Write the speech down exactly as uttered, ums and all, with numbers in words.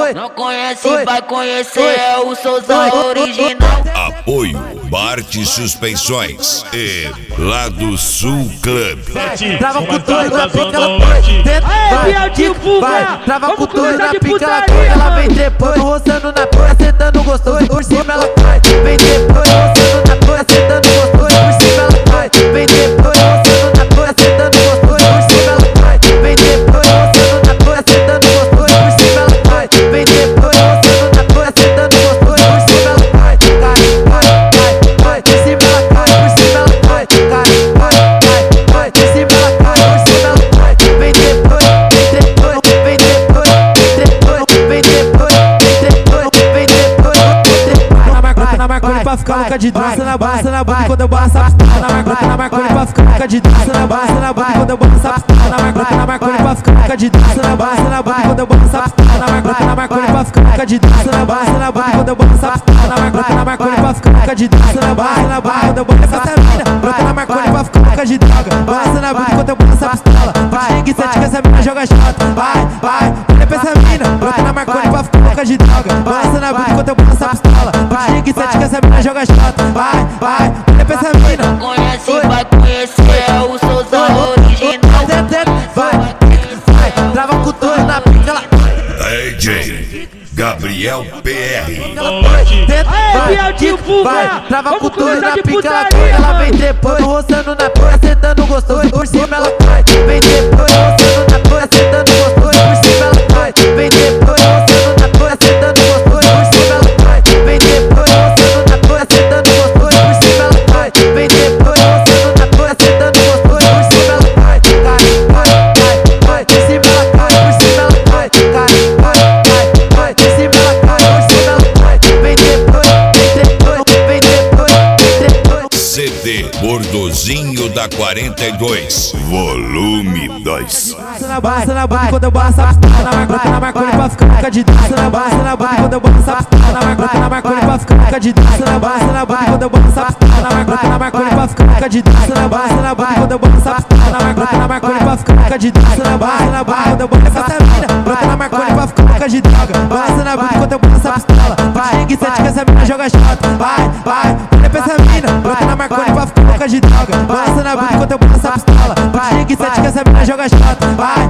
Não conhece, vai conhecer, é o Souza original. Apoio Bart Suspensões e Lado Sul Club. Trava com tudo na pica, ela vai. Vai, trava com tudo na pica, ela vai. Ela vem depois, roçando na porra, sentando gostoso. Por cima ela cai. Vem depois, roçando na porra, sentando gostoso. Por cima ela cai. Vem depois, roçando na porra, sentando gostoso. Por cima ela cai. Vem depois, roçando na porra, sentando gostoso. Por cima ela cai. Vem depois, roçando na porra, sentando gostoso. Por cima ela cai. Cai, cai, cai, cai. Por cima ela cai. Por cima ela cai. Cai, cai, cai, cai. Por cima ela cai. Por cima ela cai. Vem depois, vem depois, vem depois, vem depois, vem depois, vem depois, vem depois. Na marca, na marca, pra ficar louca de dança na base, na base quando eu boto essa pistola. Na marca, na marca, pra ficar louca de dança na base, na base quando eu boto essa pistola. Na marca, na marca, pra ficar louca de dança na base, na base quando eu boto essa pistola. Na marca, na marca, pra ficar louca de dança na base, na base quando eu boto essa pistola. Na marca, na marca, pra ficar louca de dança na base, na base quando eu boto essa mina. Brota na marca, pra ficar louca de droga. Base na base quando eu boto essa pistola. Vai, que sete que essa mina joga chata. Vai, vai, olha pra essa mina. Brota na marca, pra ficar louca de droga. Base na base quando eu boto essa pistola. Vai, que sete que essa mina joga chata. Vai, vai, olha pra essa mina. Não conhece, vai conhecer, é o Souza original. Vai, vai, trava com tudo na pica, ela D J Gabriel P R. vai, trava com tudo na pica, ela cai. Ela vem depois, roçando na porra, sentando gostoso. Por cima ela cai. Vem depois, roçando na porra, sentando gostoso. Por cima ela cai. Vem depois, roçando na porra, sentando gostoso. Por cima ela cai. Vem depois, roçando na porra, sentando gostoso. Por cima ela cai. Vem depois, roçando na porra, sentando gostoso. Por cima ela cai. Cai, cai, cai, cai. Por cima ela cai. Por cima ela cai. Cai, cai, cai, cai. Por cima ela cai. Por cima ela cai. Vem depois, vem depois, vem depois, vem depois. C D Gordozinho da quarenta e dois, volume dois. Na base, na base quando eu boto essa pistola. Na marca, na marca, pra ficar louca de dança na base, na base quando eu boto essa pistola. Na marca, na marca, pra ficar louca de dança na base, na base quando eu boto essa pistola. Na marca, na marca, pra ficar louca de dança na base, na base quando eu boto essa pistola. Na marca, na marca, pra ficar louca de dança na base, na base quando eu boto essa mina. Brota na marca, pra ficar louca de droga. Base na base quando eu boto essa pistola. Vai, que sete que essa mina joga chata. Vai, vai, olha pra essa mina. Brota na marca, pra ficar louca de droga. Base na base quando eu boto essa pistola. Vai, que sete que essa mina joga chata. Vai,